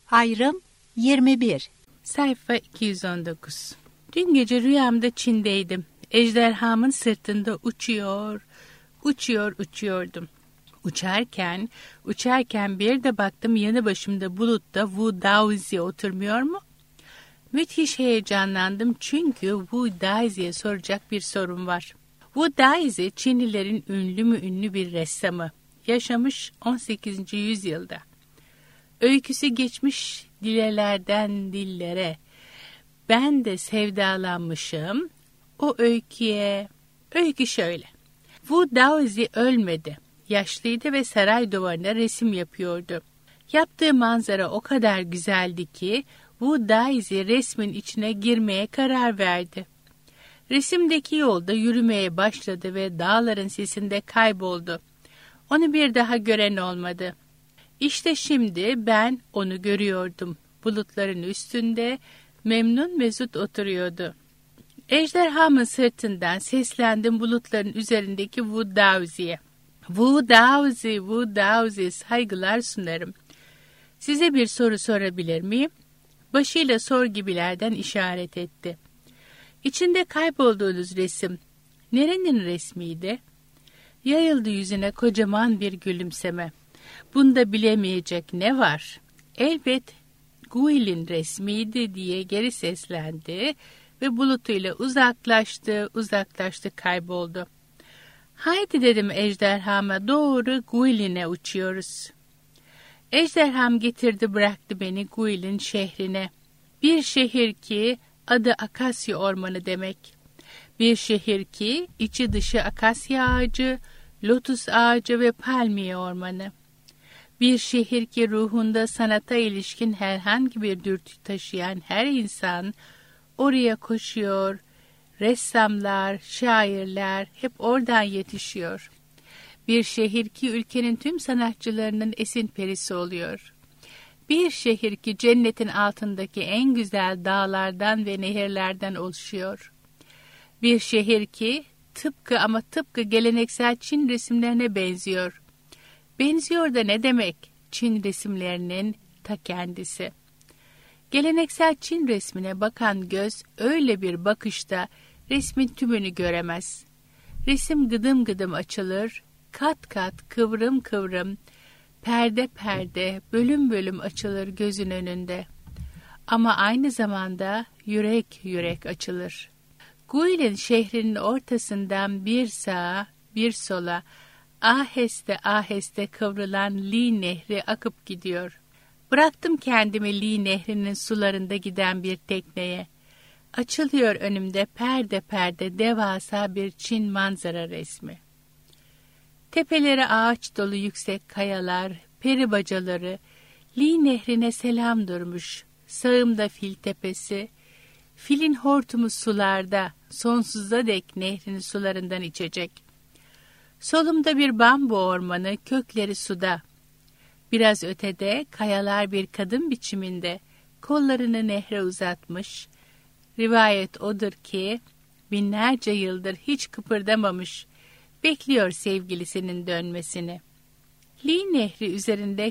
Ayrım 21. Sayfa 219. Dün gece rüyamda Çin'deydim. Ejderhamın sırtında uçuyordum. Uçarken bir de baktım yanı başımda bulutta Wu Daozi oturmuyor mu? Müthiş heyecanlandım çünkü Wu Daozi'ye soracak bir sorum var. Wu Daozi Çinlilerin ünlü bir ressamı. Yaşamış 18. yüzyılda. Öyküsü geçmiş dilelerden dillere. Ben de sevdalanmışım o öyküye. Öykü şöyle. Wu Daozi ölmedi. Yaşlıydı ve saray duvarına resim yapıyordu. Yaptığı manzara o kadar güzeldi ki Wu Daozi resmin içine girmeye karar verdi. Resimdeki yolda yürümeye başladı ve dağların sesinde kayboldu. Onu bir daha gören olmadı. İşte şimdi ben onu görüyordum. Bulutların üstünde memnun mesut oturuyordu. Ejderhamın sırtından seslendim bulutların üzerindeki Wu Daozi'ye. Wu Daozi, saygılar sunarım. Size bir soru sorabilir miyim? Başıyla sor gibilerden işaret etti. İçinde kaybolduğunuz resim, nerenin resmiydi? Yayıldı yüzüne kocaman bir gülümseme. Bunda bilemeyecek ne var? Elbet Guil'in resmiydi diye geri seslendi ve bulutuyla uzaklaştı kayboldu. Haydi dedim ejderhama, doğru Guil'ine uçuyoruz. Ejderham getirdi bıraktı beni Guil'in şehrine. Bir şehir ki adı Akasya Ormanı demek. Bir şehir ki içi dışı akasya ağacı, lotus ağacı ve palmiye ormanı. Bir şehir ki ruhunda sanata ilişkin herhangi bir dürtü taşıyan her insan oraya koşuyor. Ressamlar, şairler hep oradan yetişiyor. Bir şehir ki ülkenin tüm sanatçılarının esin perisi oluyor. Bir şehir ki cennetin altındaki en güzel dağlardan ve nehirlerden oluşuyor. Bir şehir ki tıpkı geleneksel Çin resimlerine benziyor. Benziyor da ne demek? Çin resimlerinin ta kendisi. Geleneksel Çin resmine bakan göz öyle bir bakışta resmin tümünü göremez. Resim gıdım gıdım açılır, kat kat, kıvrım kıvrım, perde perde, bölüm bölüm açılır gözün önünde. Ama aynı zamanda yürek açılır. Guilin şehrinin ortasından bir sağa, bir sola, aheste kıvrılan Li Nehri akıp gidiyor. Bıraktım kendimi Li Nehri'nin sularında giden bir tekneye. Açılıyor önümde perde perde devasa bir Çin manzara resmi. Tepeleri ağaç dolu yüksek kayalar, peri bacaları, Li Nehri'ne selam durmuş. Sağımda Fil Tepesi, filin hortumu sularda, sonsuza dek nehrin sularından içecek. Solumda bir bambu ormanı, kökleri suda. Biraz ötede kayalar bir kadın biçiminde, kollarını nehre uzatmış. Rivayet odur ki binlerce yıldır hiç kıpırdamamış, bekliyor dönmesini. Li Nehri üzerinde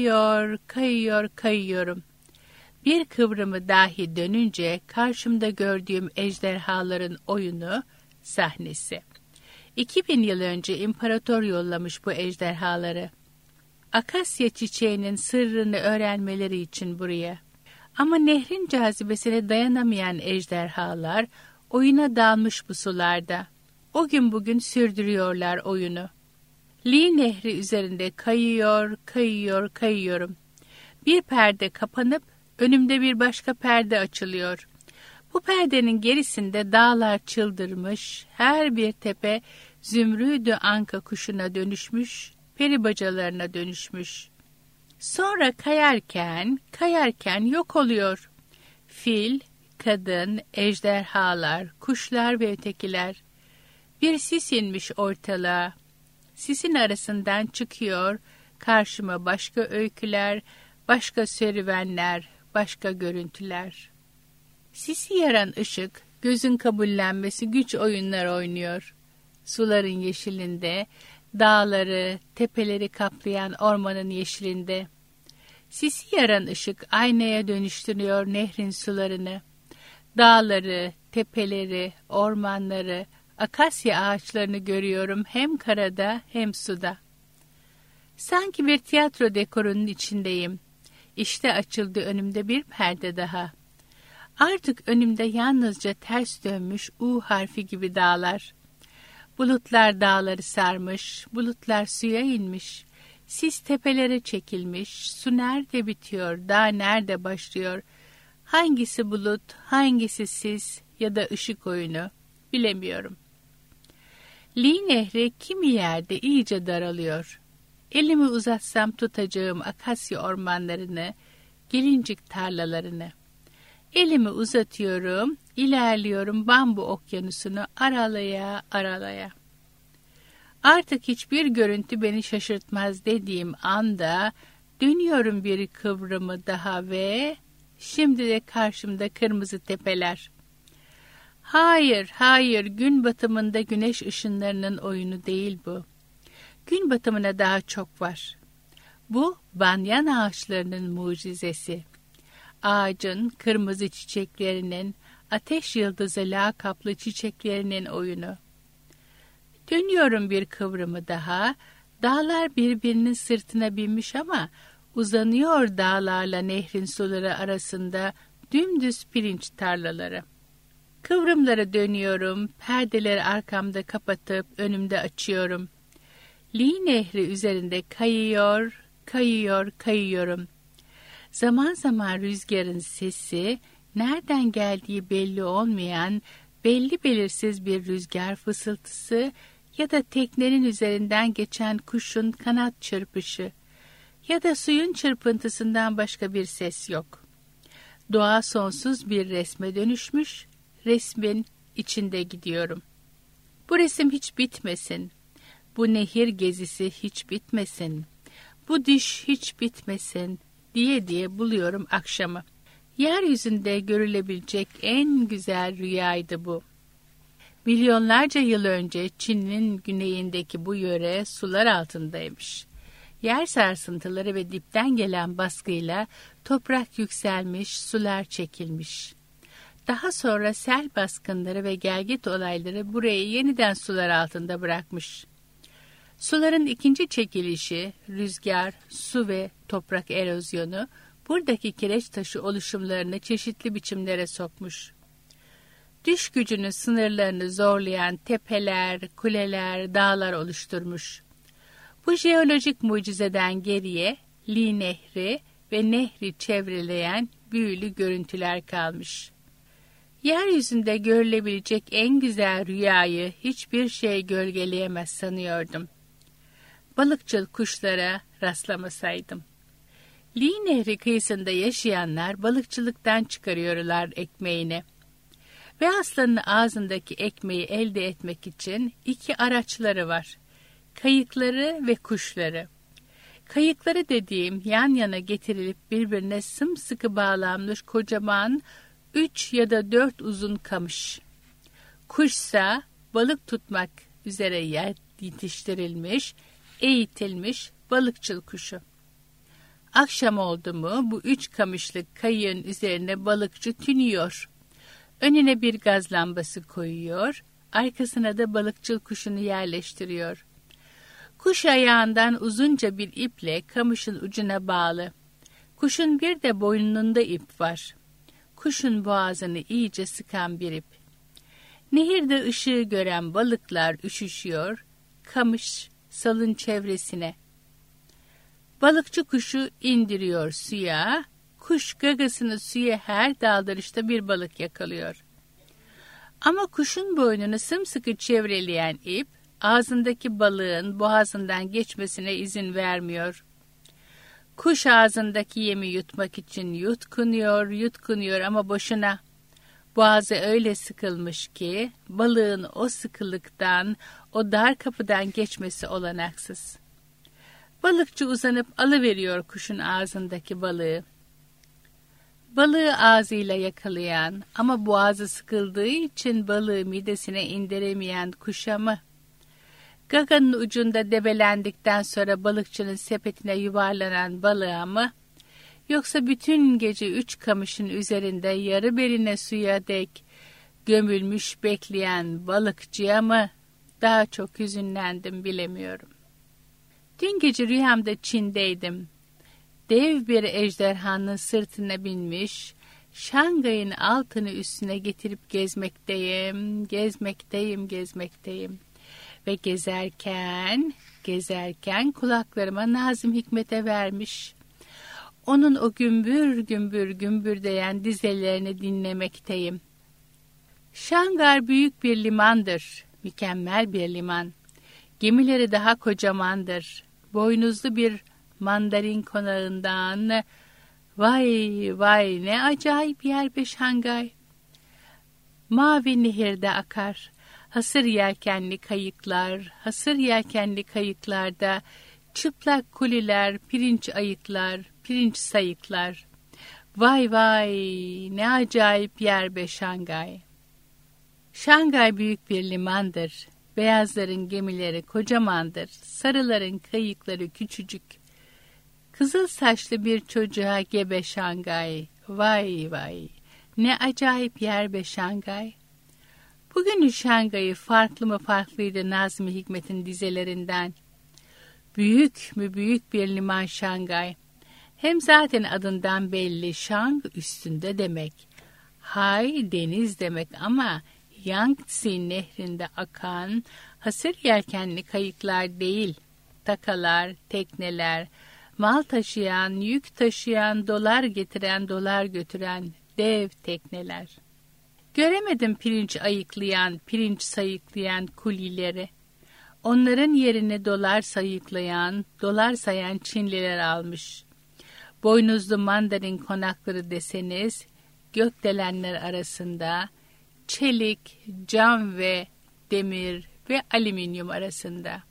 kayıyorum. Bir kıvrımı dahi dönünce karşımda gördüğüm ejderhaların oyunu sahnesi. 2000 yıl önce imparator yollamış bu ejderhaları. Akasya çiçeğinin sırrını öğrenmeleri için buraya. Ama nehrin cazibesine dayanamayan ejderhalar oyuna dalmış bu sularda. O gün bugün sürdürüyorlar oyunu. Li Nehri üzerinde kayıyorum. Bir perde kapanıp önümde bir başka perde açılıyor. Bu perdenin gerisinde dağlar çıldırmış, her bir tepe zümrüdü anka kuşuna dönüşmüş, peri bacalarına dönüşmüş. Sonra kayarken yok oluyor. Fil, kadın, ejderhalar, kuşlar ve ötekiler. Bir sis inmiş ortalığa. Sisin arasından çıkıyor karşıma başka öyküler, başka serüvenler, başka görüntüler. Sisi yaran ışık, gözün kabullenmesi güç oyunlar oynuyor. Suların yeşilinde, dağları, tepeleri kaplayan ormanın yeşilinde. Sisi yaran ışık aynaya dönüştürüyor nehrin sularını. Dağları, tepeleri, ormanları, akasya ağaçlarını görüyorum hem karada hem suda. Sanki bir tiyatro dekorunun içindeyim. İşte açıldı önümde bir perde daha. Artık önümde yalnızca ters dönmüş U harfi gibi dağlar. Bulutlar dağları sarmış, bulutlar suya inmiş. Sis tepelere çekilmiş, su nerede bitiyor, dağ nerede başlıyor? Hangisi bulut, hangisi sis ya da ışık oyunu bilemiyorum. Lee Nehri kimi yerde iyice daralıyor. Elimi uzatsam tutacağım akasya ormanlarını, gelincik tarlalarını. Elimi uzatıyorum, ilerliyorum bambu okyanusunu aralaya aralaya. Artık hiçbir görüntü beni şaşırtmaz dediğim anda dönüyorum bir kıvrımı daha ve şimdi de karşımda kırmızı tepeler. Hayır, hayır, gün batımında güneş ışınlarının oyunu değil bu. Gün batımına daha çok var. Bu banyan ağaçlarının mucizesi. Ağacın kırmızı çiçeklerinin, ateş yıldızı lakaplı çiçeklerinin oyunu. Dönüyorum bir kıvrımı daha, dağlar birbirinin sırtına binmiş ama uzanıyor dağlarla nehrin suları arasında dümdüz pirinç tarlaları. Kıvrımlara dönüyorum, perdeleri arkamda kapatıp önümde açıyorum. Lee Nehri üzerinde kayıyor, kayıyor, kayıyorum. Zaman zaman rüzgarın sesi, nereden geldiği belli olmayan, belli belirsiz bir rüzgar fısıltısı ya da teknenin üzerinden geçen kuşun kanat çırpışı ya da suyun çırpıntısından başka bir ses yok. Doğa sonsuz bir resme dönüşmüş, resmin içinde gidiyorum. Bu resim hiç bitmesin, bu nehir gezisi hiç bitmesin, bu düş hiç bitmesin diye buluyorum akşamı. Yeryüzünde görülebilecek en güzel rüyaydı bu. Milyonlarca yıl önce Çin'in güneyindeki bu yöre sular altındaymış. Yer sarsıntıları ve dipten gelen baskıyla toprak yükselmiş, sular çekilmiş. Daha sonra sel baskınları ve gelgit olayları burayı yeniden sular altında bırakmış. Suların ikinci çekilişi, rüzgar, su ve toprak erozyonu buradaki kireç taşı oluşumlarını çeşitli biçimlere sokmuş. Düş gücünün sınırlarını zorlayan tepeler, kuleler, dağlar oluşturmuş. Bu jeolojik mucizeden geriye Lee Nehri ve nehri çevreleyen büyülü görüntüler kalmış. Yeryüzünde görülebilecek en güzel rüyayı hiçbir şey gölgeleyemez sanıyordum. Balıkçıl kuşlara rastlamasaydım. Lee Nehri kıyısında yaşayanlar balıkçılıktan çıkarıyorlar ekmeğini. Ve aslanın ağzındaki ekmeği elde etmek için iki araçları var. Kayıkları ve kuşları. Kayıkları dediğim yan yana getirilip birbirine sımsıkı bağlanmış kocaman 3 ya da 4 uzun kamış. Kuşsa balık tutmak üzere yetiştirilmiş, eğitilmiş balıkçıl kuşu. Akşam oldu mu bu 3 kamışlık kayığın üzerine balıkçı tünüyor. Önüne bir gaz lambası koyuyor, arkasına da balıkçıl kuşunu yerleştiriyor. Kuş ayağından uzunca bir iple kamışın ucuna bağlı. Kuşun bir de boynunda ip var. Kuşun boğazını iyice sıkan bir ip. Nehirde ışığı gören balıklar üşüşüyor, kamış salın çevresine. Balıkçı kuşu indiriyor suya, kuş gagasını suya her daldırışta bir balık yakalıyor. Ama kuşun boynunu sımsıkı çevreleyen ip, ağzındaki balığın boğazından geçmesine izin vermiyor. Kuş ağzındaki yemi yutmak için yutkunuyor ama boşuna. Boğazı öyle sıkılmış ki balığın o sıkılıktan, o dar kapıdan geçmesi olanaksız. Balıkçı uzanıp alıveriyor kuşun ağzındaki balığı. Balığı ağzıyla yakalayan ama boğazı sıkıldığı için balığı midesine indiremeyen kuşa mı? Gaganın ucunda debelendikten sonra balıkçının sepetine yuvarlanan balığa mı? Yoksa bütün gece 3 kamışın üzerinde yarı beline suya dek gömülmüş bekleyen balıkçıya mı daha çok hüzünlendim bilemiyorum. Dün gece rüyamda Çin'deydim. Dev bir ejderhanın sırtına binmiş, Şangay'ın altını üstüne getirip gezmekteyim. Ve gezerken kulaklarıma Nazım Hikmet'e vermiş. Onun o gümbür dizelerini dinlemekteyim. Şangay büyük bir limandır, mükemmel bir liman. Gemileri daha kocamandır. Boynuzlu bir mandarin konağından. Vay ne acayip yer be Şangay. Mavi nehirde akar. Hasır yelkenli kayıklarda çıplak kuliler, pirinç ayıklar, pirinç sayıklar. Vay ne acayip yer be Şangay. Şangay büyük bir limandır. Beyazların gemileri kocamandır. Sarıların kayıkları küçücük. Kızıl saçlı bir çocuğa gebe Şangay. Vay ne acayip yer be Şangay. Bugünün Şangay'ı farklıydı Nazım Hikmet'in dizelerinden. Büyük bir liman Şangay. Hem zaten adından belli, Şang üstünde demek. Hay deniz demek ama Yangtze nehrinde akan hasır yelkenli kayıklar değil. Takalar, tekneler, mal taşıyan, yük taşıyan, dolar getiren, dolar götüren dev tekneler. Göremedim pirinç ayıklayan, pirinç sayıklayan kulileri. Onların yerini dolar sayıklayan, dolar sayan Çinliler almış. Boynuzlu mandarin konakları deseniz, gökdelenler arasında, çelik, cam ve demir ve alüminyum arasında.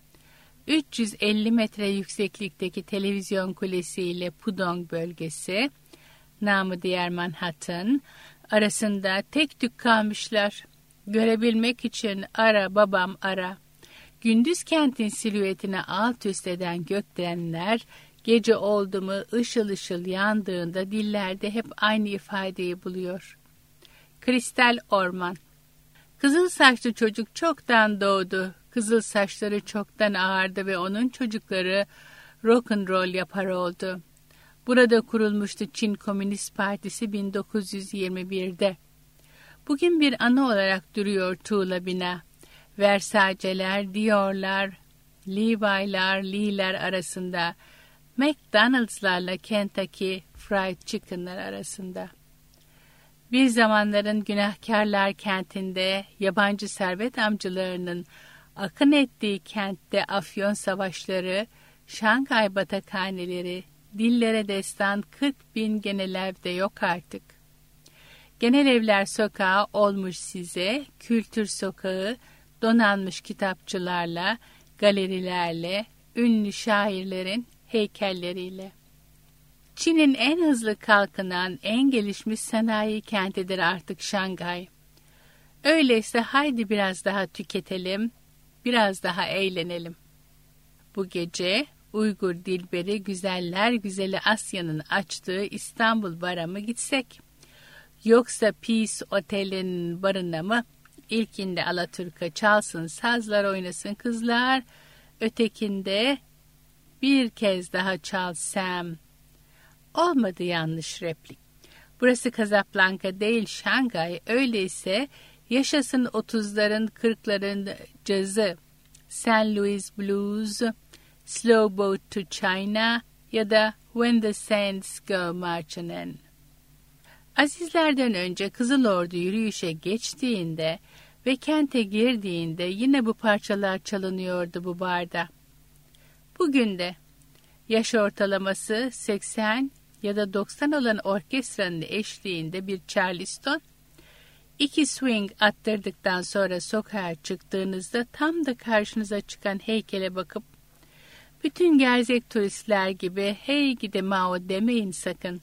350 metre yükseklikteki televizyon kulesi ile Pudong bölgesi, namı diğer Manhattan, arasında tek tük kalmışlar. Görebilmek için ara babam ara. Gündüz kentin silüetini alt üst eden gökdelenler, gece oldu mu ışıl yandığında dillerde hep aynı ifadeyi buluyor. Kristal orman. Kızıl saçlı çocuk çoktan doğdu. Kızıl saçları çoktan ağardı ve onun çocukları rock'n'roll yapar oldu. Burada kurulmuştu Çin Komünist Partisi 1921'de. Bugün bir anı olarak duruyor tuğla bina. Versace'ler, Dior'lar, Lee'ler arasında, McDonald's'larla Kentucky Fried Chicken'lar arasında. Bir zamanların günahkarlar kentinde, yabancı servet amcalarının akın ettiği kentte afyon savaşları, Şangay batakhaneleri, dillere destan 40.000 genel evde yok artık. Genel evler sokağı olmuş size, kültür sokağı, donanmış kitapçılarla, galerilerle, ünlü şairlerin heykelleriyle. Çin'in en hızlı kalkınan, en gelişmiş sanayi kentidir artık Şangay. Öyleyse haydi biraz daha tüketelim, biraz daha eğlenelim. Bu gece Uygur dilberi güzeller güzeli Asya'nın açtığı İstanbul bara mı gitsek? Yoksa Peace Otel'in barına mı? İlkinde Alaturka çalsın, sazlar oynasın kızlar. Ötekinde bir kez daha çal Sam. Olmadı yanlış replik. Burası Casablanca değil Şangay. Öyleyse yaşasın 30'ların 40'ların cazı. St. Louis Blues, Slow Boat to China ya da When the Saints Go Marching In. Azizlerden önce Kızıl Ordu yürüyüşe geçtiğinde ve kente girdiğinde yine bu parçalar çalınıyordu bu barda. Bugün de yaş ortalaması 80 ya da 90 olan orkestranın eşliğinde bir Charleston, 2 swing attırdıktan sonra sokağa çıktığınızda tam da karşınıza çıkan heykele bakıp bütün gerzek turistler gibi hey gidi Mao demeyin sakın.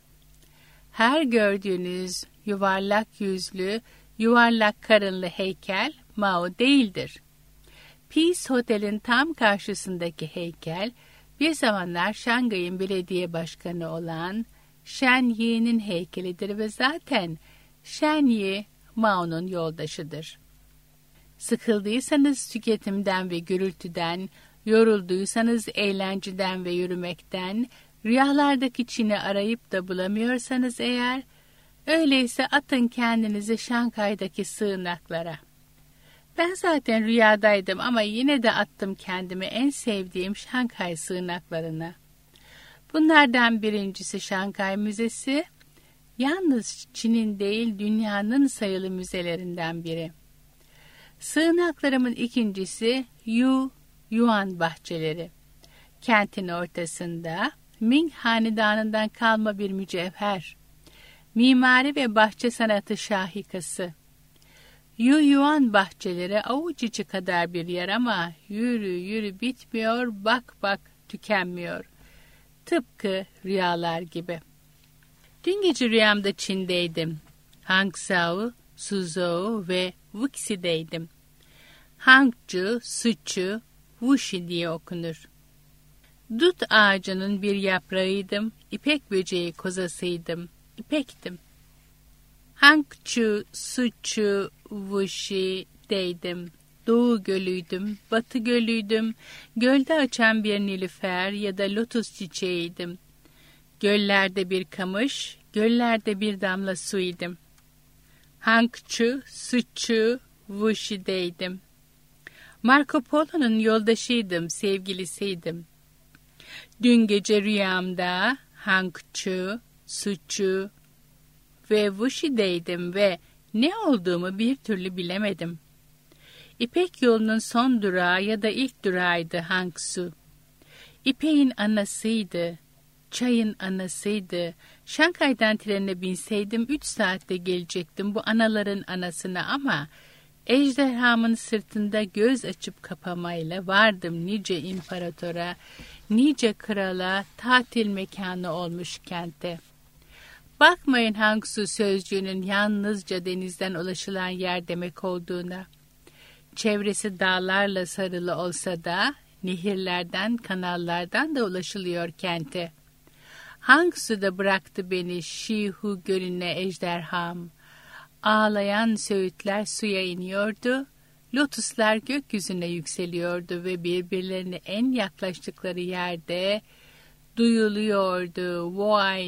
Her gördüğünüz yuvarlak yüzlü, yuvarlak karınlı heykel Mao değildir. Peace Hotel'in tam karşısındaki heykel bir zamanlar Şangay'ın belediye başkanı olan Shen Yi'nin heykelidir ve zaten Shen Yi Mao'nun yoldaşıdır. Sıkıldıysanız tüketimden ve gürültüden, yorulduysanız eğlenceden ve yürümekten, rüyalardaki Çin'i arayıp da bulamıyorsanız eğer, öyleyse atın kendinizi Şanghay'daki sığınaklara. Ben zaten rüyadaydım ama yine de attım kendimi en sevdiğim Şanghay sığınaklarına. Bunlardan birincisi Şanghay Müzesi, yalnız Çin'in değil dünyanın sayılı müzelerinden biri. Sığınaklarımın ikincisi Yuan bahçeleri. Kentin ortasında Ming Hanedanı'ndan kalma bir mücevher. Mimari ve bahçe sanatı şahikası. Yuan bahçeleri avuç içi kadar bir yer ama yürü bitmiyor, bak tükenmiyor. Tıpkı rüyalar gibi. Dün gece rüyamda Çin'deydim. Hangzhou, Suzhou ve Wuxi'deydim. Hangzhou, Suçu, Wuxi diye okunur. Dut ağacının bir yaprağıydım, ipek böceği kozasıydım, ipektim. Hangzhou, Suçu, Wuxi'deydim. Doğu gölüydüm, batı gölüydüm, gölde açan bir nilüfer ya da lotus çiçeğiydim. Göllerde bir kamış, göllerde bir damla suydum. Hangzhou, Suçu, Wuxi'deydim. Marco Polo'nun yoldaşıydım, sevgilisiydim. Dün gece rüyamda Hangzhou, Suçu ve Wuxi'deydim ve ne olduğumu bir türlü bilemedim. İpek yolunun son durağı ya da ilk durağıydı Hangzhou. İpeğin anasıydı, çayın anasıydı. Şanghay'dan trenine binseydim 3 saatte gelecektim bu anaların anasına ama ejderhamın sırtında göz açıp kapamayla vardım nice imparatora, nice krala, tatil mekanı olmuş kente. Bakmayın Hangzhou sözcüğünün yalnızca denizden ulaşılan yer demek olduğuna. Çevresi dağlarla sarılı olsa da nehirlerden, kanallardan da ulaşılıyor kente. Hangzhou'da bıraktı beni Şihu gölüne ejderham. Ağlayan söğütler suya iniyordu, lotuslar gökyüzüne yükseliyordu ve birbirlerine en yaklaştıkları yerde duyuluyordu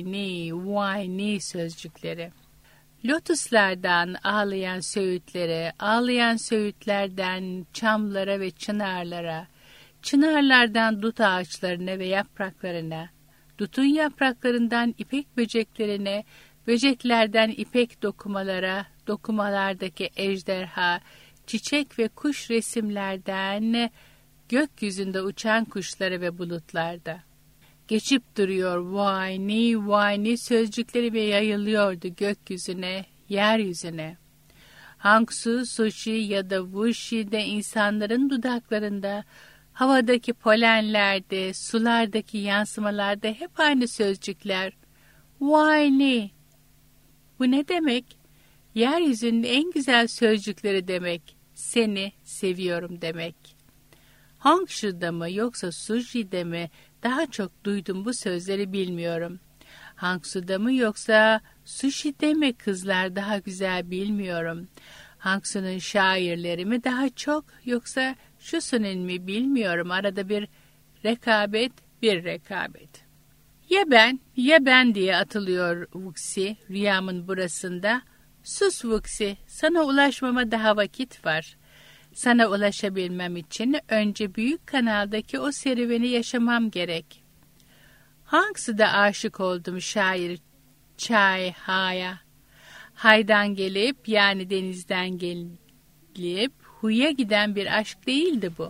vay ni sözcükleri. Lotuslardan ağlayan söğütlere, ağlayan söğütlerden çamlara ve çınarlara, çınarlardan dut ağaçlarına ve yapraklarına, dutun yapraklarından ipek böceklerine, böceklerden ipek dokumalara, dokumalardaki ejderha, çiçek ve kuş resimlerden gökyüzünde uçan kuşlara ve bulutlarda. Geçip duruyor vay ni sözcükleri ve yayılıyordu gökyüzüne, yeryüzüne. Hangzhou, Suçi ya da Wuxi'de insanların dudaklarında, havadaki polenlerde, sulardaki yansımalarda hep aynı sözcükler. Vay ni. Bu ne demek? Yeryüzünün en güzel sözcükleri demek. Seni seviyorum demek. Hangzhou'da mı yoksa Suji'de mi daha çok duydum bu sözleri bilmiyorum. Hangzhou'da mı yoksa Sushi'de mi kızlar daha güzel bilmiyorum. Hangzhou'nun şairleri mi daha çok yoksa Şusu'nun mi bilmiyorum. Arada bir rekabet. Ya ben diye atılıyor Wuxi rüyamın burasında. Sus Wuxi, sana ulaşmama daha vakit var. Sana ulaşabilmem için önce büyük kanaldaki o serüveni yaşamam gerek. Hangzhou'da aşık oldum şair Chai Ha'ya. Haydan gelip yani denizden gelip huya giden bir aşk değildi bu.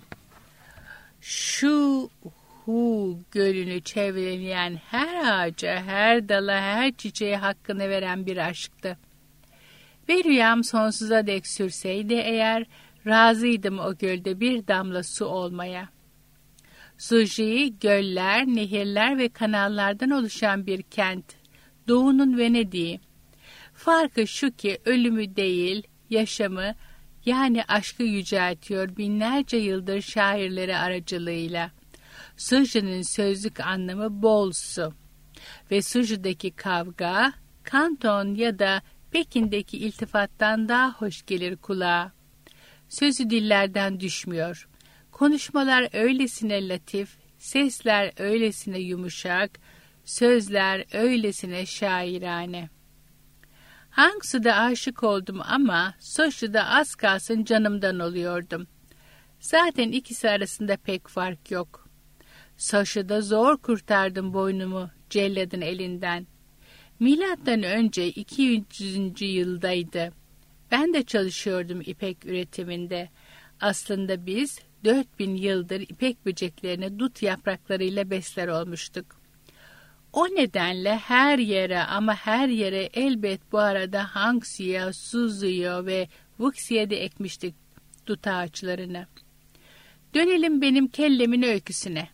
Şu Hu gölünü çevreleyen her ağaca, her dala, her çiçeğe hakkını veren bir aşktı. Ve rüyam sonsuza dek sürseydi eğer razıydım o gölde bir damla su olmaya. Suji, göller, nehirler ve kanallardan oluşan bir kent. Doğu'nun Venedik'i. Farkı şu ki ölümü değil, yaşamı yani aşkı yüceltiyor binlerce yıldır şairleri aracılığıyla. Suji'nin sözlük anlamı bol su. Ve Suju'daki kavga, Kanton ya da Pekin'deki iltifattan daha hoş gelir kulağa. Sözü dillerden düşmüyor. Konuşmalar öylesine latif, sesler öylesine yumuşak, sözler öylesine şairane. Hangsu'da aşık oldum ama Soşu'da az kalsın canımdan oluyordum. Zaten ikisi arasında pek fark yok. Soşu'da zor kurtardım boynumu celladın elinden. Milattan önce 200. yıldaydı. Ben de çalışıyordum ipek üretiminde. Aslında biz 4000 yıldır ipek böceklerini dut yapraklarıyla besler olmuştuk. O nedenle her yere ama her yere elbet bu arada Hangsu'ya, Suzu'ya ve Wuxi'ye de ekmiştik dut ağaçlarını. Dönelim benim kellemin öyküsüne.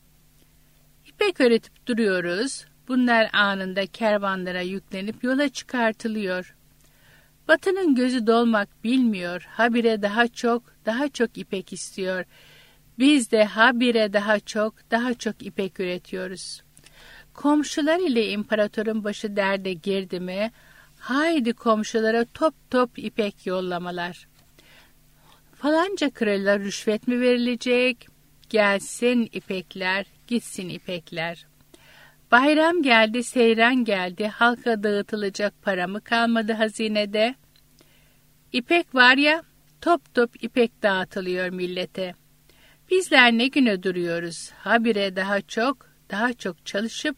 İpek öğretip duruyoruz. Bunlar anında kervanlara yüklenip yola çıkartılıyor. Batı'nın gözü dolmak bilmiyor. Habire daha çok ipek istiyor. Biz de habire daha çok ipek üretiyoruz. Komşular ile imparatorun başı derde girdi mi, haydi komşulara top ipek yollamalar. Falanca krala rüşvet mi verilecek? Gelsin ipekler, gitsin ipekler. Bayram geldi, seyran geldi, halka dağıtılacak para mı kalmadı hazinede? İpek var ya, top ipek dağıtılıyor millete. Bizler ne güne duruyoruz? Habire daha çok çalışıp,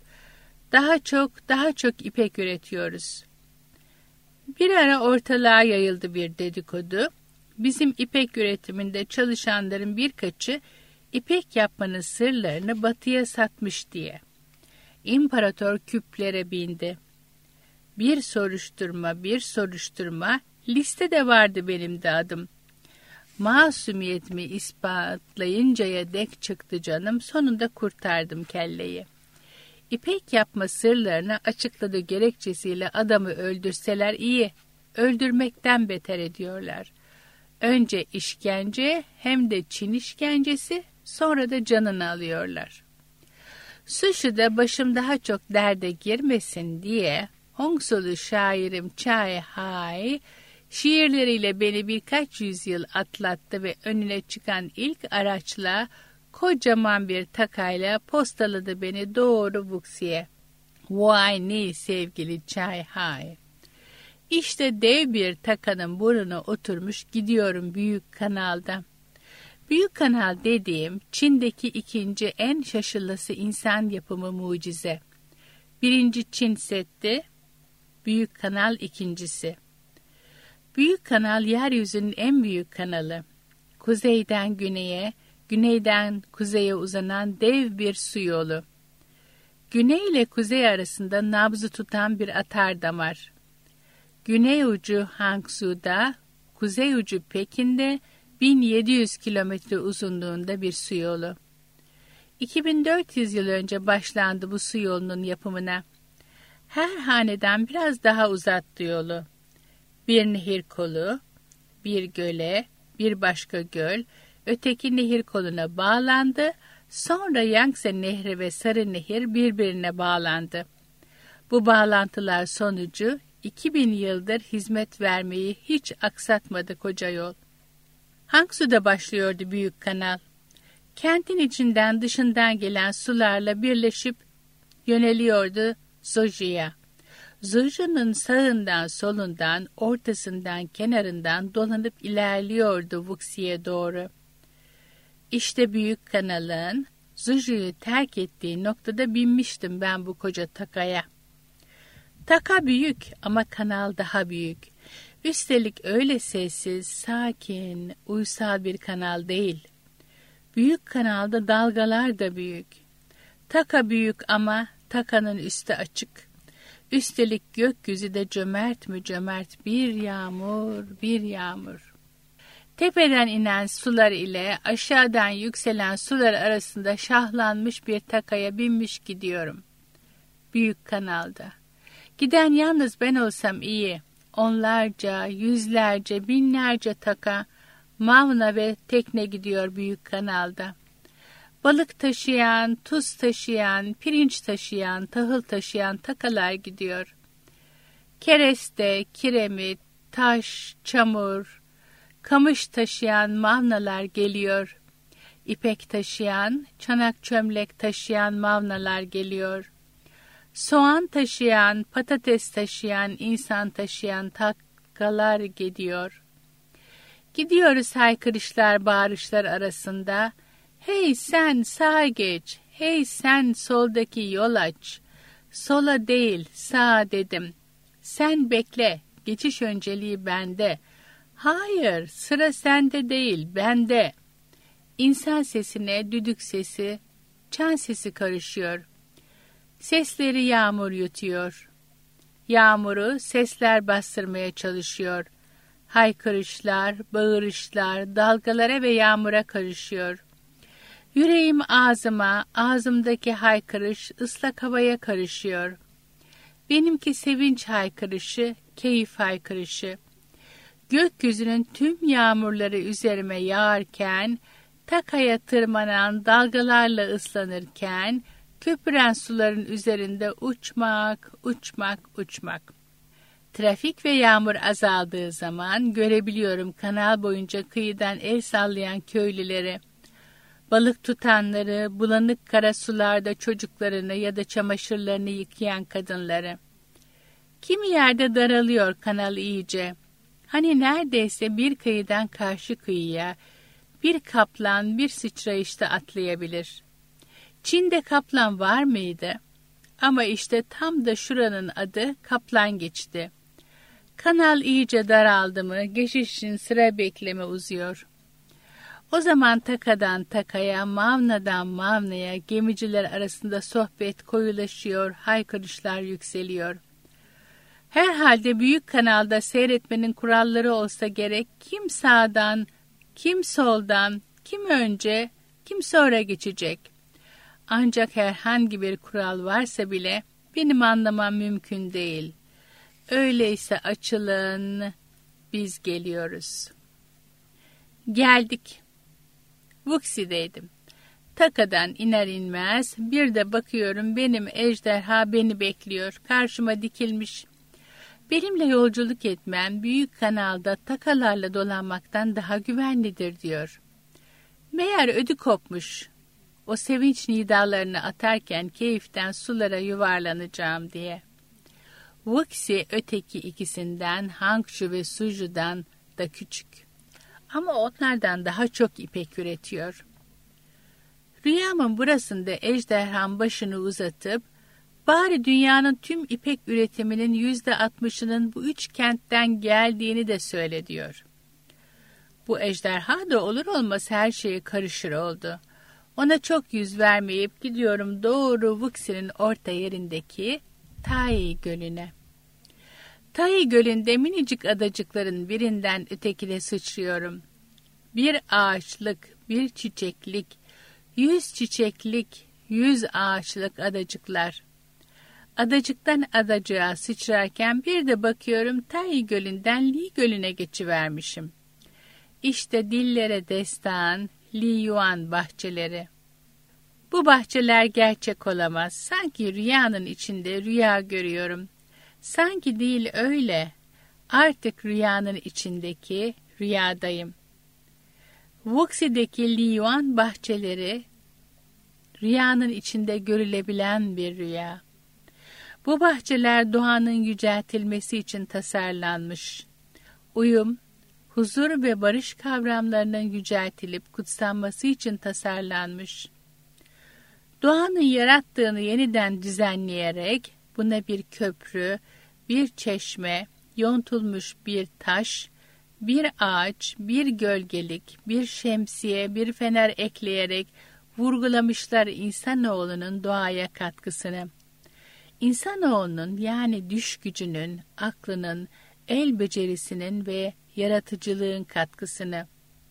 daha çok ipek üretiyoruz. Bir ara ortalığa yayıldı bir dedikodu. Bizim ipek üretiminde çalışanların birkaçı ipek yapmanın sırlarını Batı'ya satmış diye. İmparator küplere bindi. Bir soruşturma, listede vardı benim de adım. Masumiyetimi ispatlayıncaya dek çıktı canım, sonunda kurtardım kelleyi. İpek yapma sırlarını açıkladığı gerekçesiyle adamı öldürseler iyi, öldürmekten beter ediyorlar. Önce işkence hem de Çin işkencesi, sonra da canını alıyorlar. Sushi'de başım daha çok derde girmesin diye Hongsulu şairim Chai Hai şiirleriyle beni birkaç yüzyıl atlattı ve önüne çıkan ilk araçla kocaman bir takayla postaladı beni doğru Wuxi'ye. Vay ne sevgili Chai Hai. İşte dev bir takanın burnuna oturmuş gidiyorum Büyük Kanal'da. Büyük Kanal dediğim Çin'deki ikinci en şaşılası insan yapımı mucize. Birinci Çin Seddi, Büyük Kanal ikincisi. Büyük Kanal yeryüzünün en büyük kanalı. Kuzeyden güneye, güneyden kuzeye uzanan dev bir su yolu. Güney ile kuzey arasında nabzı tutan bir atardamar. Güney ucu Hangsu'da, kuzey ucu Pekin'de 1700 kilometre uzunluğunda bir su yolu. 2400 yıl önce başlandı bu su yolunun yapımına. Her haneden biraz daha uzattı yolu. Bir nehir kolu, bir göle, bir başka göl, öteki nehir koluna bağlandı. Sonra Yangtze Nehri ve Sarı Nehir birbirine bağlandı. Bu bağlantılar sonucu 2000 yıldır hizmet vermeyi hiç aksatmadı koca yol. Hangsu'da başlıyordu Büyük Kanal. Kentin içinden dışından gelen sularla birleşip yöneliyordu Zoji'ye. Zoji'nin sağından solundan, ortasından, kenarından dolanıp ilerliyordu Wuxi'ye doğru. İşte Büyük Kanal'ın Zoji'yi terk ettiği noktada binmiştim ben bu koca takaya. Taka büyük ama kanal daha büyük. Üstelik öyle sessiz, sakin, uysal bir kanal değil. Büyük kanalda dalgalar da büyük. Taka büyük ama takanın üstü açık. Üstelik gökyüzü de cömert mü cömert bir yağmur. Tepeden inen sular ile aşağıdan yükselen sular arasında şahlanmış bir takaya binmiş gidiyorum. Büyük kanalda. Giden yalnız ben olsam iyi. Onlarca, yüzlerce, binlerce taka, mavna ve tekne gidiyor Büyük Kanal'da. Balık taşıyan, tuz taşıyan, pirinç taşıyan, tahıl taşıyan takalar gidiyor. Kereste, kiremit, taş, çamur, kamış taşıyan mavnalar geliyor. İpek taşıyan, çanak çömlek taşıyan mavnalar geliyor. Soğan taşıyan, patates taşıyan, insan taşıyan takalar gidiyor. Gidiyoruz haykırışlar, bağırışlar arasında. Hey sen sağa geç, hey sen soldaki yol aç. Sola değil, sağa dedim. Sen bekle, geçiş önceliği bende. Hayır, sıra sende değil, bende. İnsan sesine düdük sesi, çan sesi karışıyor. Sesleri yağmur yutuyor. Yağmuru sesler bastırmaya çalışıyor. Haykırışlar, bağırışlar, dalgalara ve yağmura karışıyor. Yüreğim ağzıma, ağzımdaki haykırış ıslak havaya karışıyor. Benimki sevinç haykırışı, keyif haykırışı. Gökyüzünün tüm yağmurları üzerime yağarken, takaya tırmanan dalgalarla ıslanırken, köpüren suların üzerinde uçmak, uçmak, uçmak. Trafik ve yağmur azaldığı zaman görebiliyorum kanal boyunca kıyıdan el sallayan köylüleri. Balık tutanları, bulanık kara sularda çocuklarını ya da çamaşırlarını yıkayan kadınları. Kimi yerde daralıyor kanal iyice. Hani neredeyse bir kıyıdan karşı kıyıya bir kaplan bir sıçrayışta atlayabilir. Çin'de kaplan var mıydı? Ama işte tam da şuranın adı kaplan geçti. Kanal iyice daraldı mı geçiş için sıra bekleme uzuyor. O zaman takadan takaya, mavnadan mavnaya gemiciler arasında sohbet koyulaşıyor, haykırışlar yükseliyor. Herhalde büyük kanalda seyretmenin kuralları olsa gerek, kim sağdan, kim soldan, kim önce, kim sonra geçecek. Ancak herhangi bir kural varsa bile benim anlamam mümkün değil. Öyleyse açılın, biz geliyoruz. Geldik. Vuxi'deydim. Takadan iner inmez bir de bakıyorum benim ejderha beni bekliyor. Karşıma dikilmiş. Benimle yolculuk etmem büyük kanalda takalarla dolanmaktan daha güvenlidir diyor. Meğer ödü kopmuş. O sevinç nidalarını atarken keyiften sulara yuvarlanacağım diye. Vuxi öteki ikisinden Hangşu ve Suju'dan da küçük. Ama onlardan daha çok ipek üretiyor. Rüyamın burasında ejderham başını uzatıp, bari dünyanın tüm ipek üretiminin %60'ının bu 3 kentten geldiğini de söyle diyor. Bu ejderha da olur olmaz her şeye karışır oldu. Ona çok yüz vermeyip gidiyorum doğru Vuxi'nin orta yerindeki Tai Gölü'ne. Tai Gölü'nde minicik adacıkların birinden ötekine sıçrıyorum. Bir ağaçlık, bir çiçeklik, 100 çiçeklik, 100 ağaçlık adacıklar. Adacıktan adacığa sıçrarken bir de bakıyorum Tai Gölü'nden Li Gölü'ne geçivermişim. İşte dillere destan, Li Yuan bahçeleri. Bu bahçeler gerçek olamaz. Sanki rüyanın içinde rüya görüyorum. Sanki değil öyle. Artık rüyanın içindeki rüyadayım. Vuxi'deki Li Yuan bahçeleri rüyanın içinde görülebilen bir rüya. Bu bahçeler doğanın yüceltilmesi için tasarlanmış. Uyum, huzur ve barış kavramlarının yüceltilip kutsanması için tasarlanmış. Doğanın yarattığını yeniden düzenleyerek buna bir köprü, bir çeşme, yontulmuş bir taş, bir ağaç, bir gölgelik, bir şemsiye, bir fener ekleyerek vurgulamışlar insanoğlunun doğaya katkısını. İnsanoğlunun yani düş gücünün, aklının, el becerisinin ve yaratıcılığın katkısını.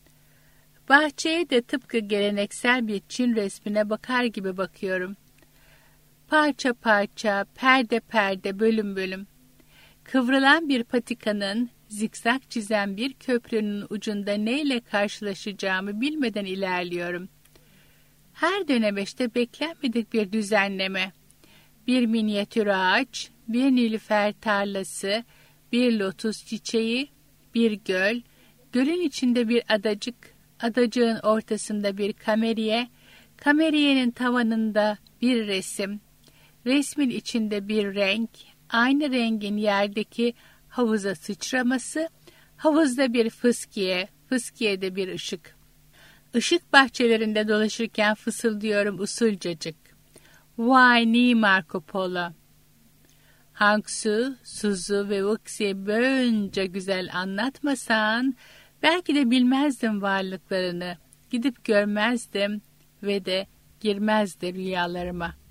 Bahçeye de tıpkı geleneksel bir Çin resmine bakar gibi bakıyorum. Parça parça, perde perde, bölüm bölüm. Kıvrılan bir patikanın, zikzak çizen bir köprünün ucunda neyle karşılaşacağımı bilmeden ilerliyorum. Her dönemeçte beklenmedik bir düzenleme. Bir minyatür ağaç, bir nilüfer tarlası, bir lotus çiçeği, bir göl, gölün içinde bir adacık, adacığın ortasında bir kameriye, kameriyenin tavanında bir resim, resmin içinde bir renk, aynı rengin yerdeki havuza sıçraması, havuzda bir fıskiye, fıskiyede bir ışık. Işık bahçelerinde dolaşırken fısıldıyorum usulcacık. Vay ni Marco Polo. Hangsu, Suzu ve Vuxi'yi böylece güzel anlatmasan, belki de bilmezdim varlıklarını, gidip görmezdim ve de girmezdi rüyalarıma.